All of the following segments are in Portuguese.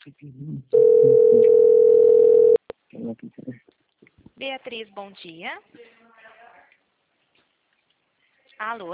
Beatriz, bom dia. Alô?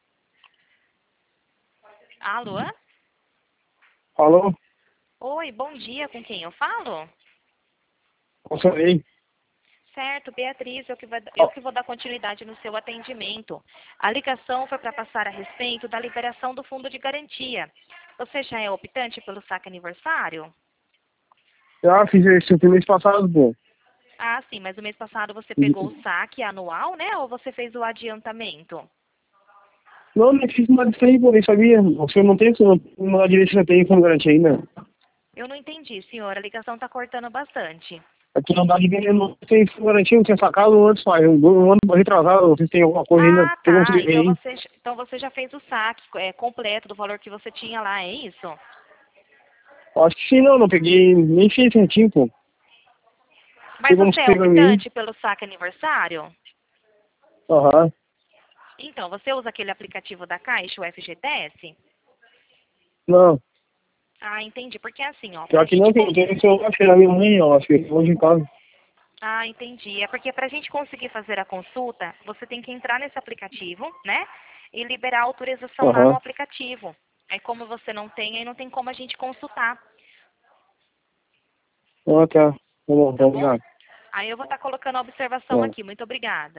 Alô? Alô? Oi, bom dia. Com quem eu falo? Consegui. Certo, Beatriz, eu que vou dar continuidade no seu atendimento. A ligação foi para passar a respeito da liberação do fundo de garantia. Você já é optante pelo saque aniversário? Já fiz esse mês passado, pô. Ah, sim, mas o mês passado você pegou o saque anual, né? Ou você fez o adiantamento? Não, nem fiz nada disso aí, pô, nem sabia. Você não tem, você não direito que você tem como garantia ainda. Eu não entendi, senhor. A ligação está cortando bastante. Aqui não dá de ver, não tem fundo garantia, não tinha sacado antes, pai. Um ano retrasado, vocês têm alguma coisa ainda, Ah, tem como você tá. ver aí? Então você já fez o saque completo do valor que você tinha lá, é isso? Acho que sim, não peguei, nem fiz certinho, pô. Mas Tem como você você é pegar aí? optante pelo saque aniversário? Aham. Então, você usa aquele aplicativo da Caixa, o FGTS? Não, Ah, entendi. Porque assim, ó, pra pior que gente não tem, conseguir... tem celular, acho que era minha mãe, ó, acho que hoje em casa. Ah, entendi. É porque pra gente conseguir fazer a consulta, você tem que entrar nesse aplicativo, né? E liberar a autorização lá no Aham. aplicativo. Aí como você não tem, aí não tem como a gente consultar, Ah, tá. Tá bom, tá tá bom? obrigado. Aí eu vou estar colocando a observação Tá. aqui. Muito obrigada.